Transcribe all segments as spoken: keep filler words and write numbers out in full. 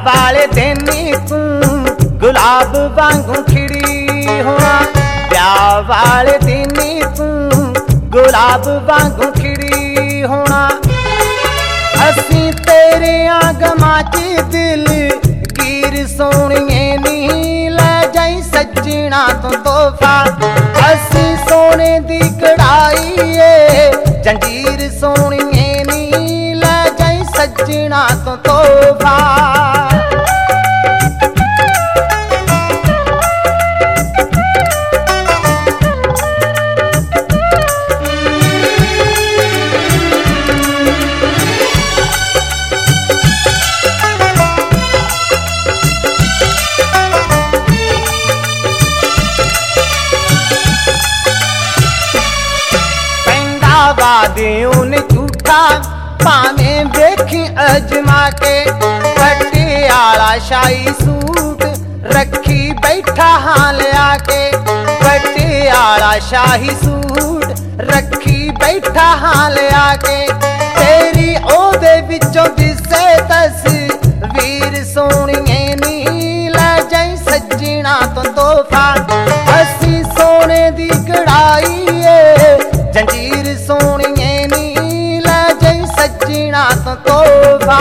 वाले दिन तू गुलाब वांगू खिड़ी होना, ब्याह वाले दिन तू गुलाब वांगू खिड़ी होना। असी तेरे आगमा च दिल गिर सोनिए नी लै जाई सजना तो तोहफा। असी सोने दी कढ़ाई ए जंजीर सोनिए नी लै जाई सजना तो तोहफा। वादियों ने झूठा भावें वेखी अजमा के, पटियाला शाही सूट रखी बैठा हाँ लिया के। पटियाला शाही सूट रखी बैठा हाँ लिया के। तेरी ओदे विचों दिसे तस्वीर सोनिए नी लै जाई सजना तो तोहफा। असी सोने दी कढ़ाई ए जंजीर सोनिए नी लै जाई सजना तो तोहफा।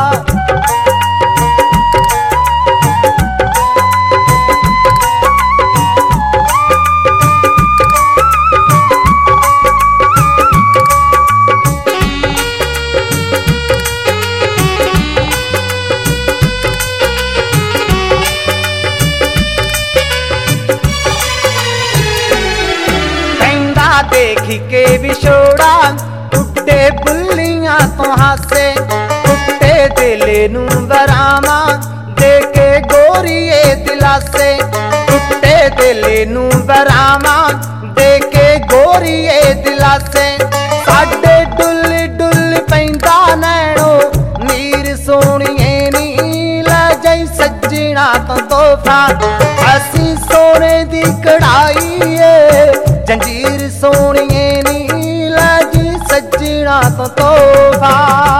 देखी के विछोड़ा टुटे बुल्लियां तो हासे, टुटे दिल नू बरामा दे के गोरीए दिलासे। टुटे दिल नू बरामा दे के गोरीए दिलासे। साडे डुल डुल पैंदा नैणो नीर सोनिए नी लै जाई सजना तो तोहफा। असी सोने दी कढ़ाई ए जंजीर सोनिए नी लै जाई सजना तो तोहफा।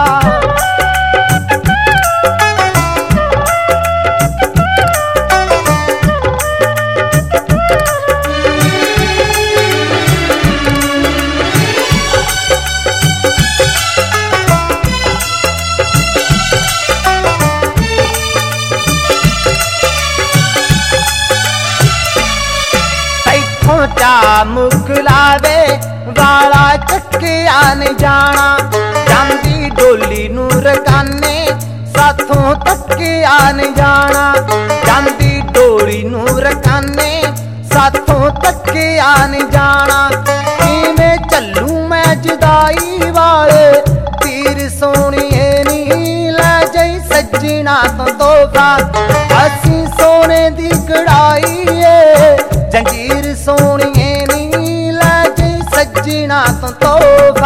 चा मुकलावे वाला चक्किया नहीं जाना, जांदी डोली नू रकाने साथों तकिया नहीं जाना। जांदी डोली नू रकाने साथों तकिया नहीं जाना। किवें चलू मैं जुदाई वाले तीर सोनिए नी लै जाई सजना तो तोहफा। असी सोने दी कढ़ाई ए जंजीर सोनिए नी लै जाई सजना तो तोहफा।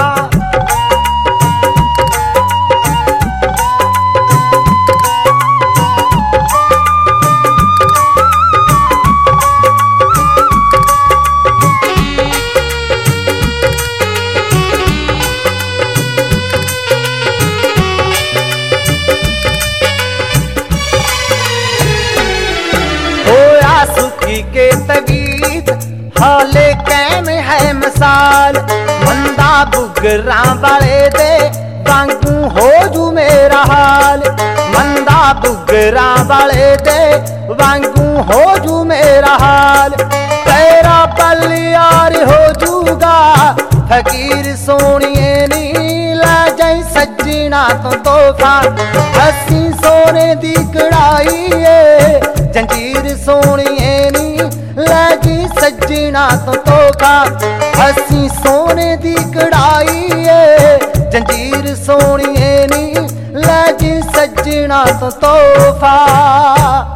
होया सुखी के तबीत हाले कैम है मिसाल, मंदा बुगरा वाले दे वांगू हो जू मेरा हाल। मंदा बुगरा वाले दे वांगू हो जू मेरा हाल। तेरा पल यार हो जूगा फकीर सोनिए नी लै जाई सजना तो तोहफा। असी सोने दी कढ़ाई ए जंजीर सोनिए नी लै जाई सजना तो तोहफा। असी सोने दी कढ़ाई ए जंजीर सोनिए नी लै जाई सजना तो तोहफा।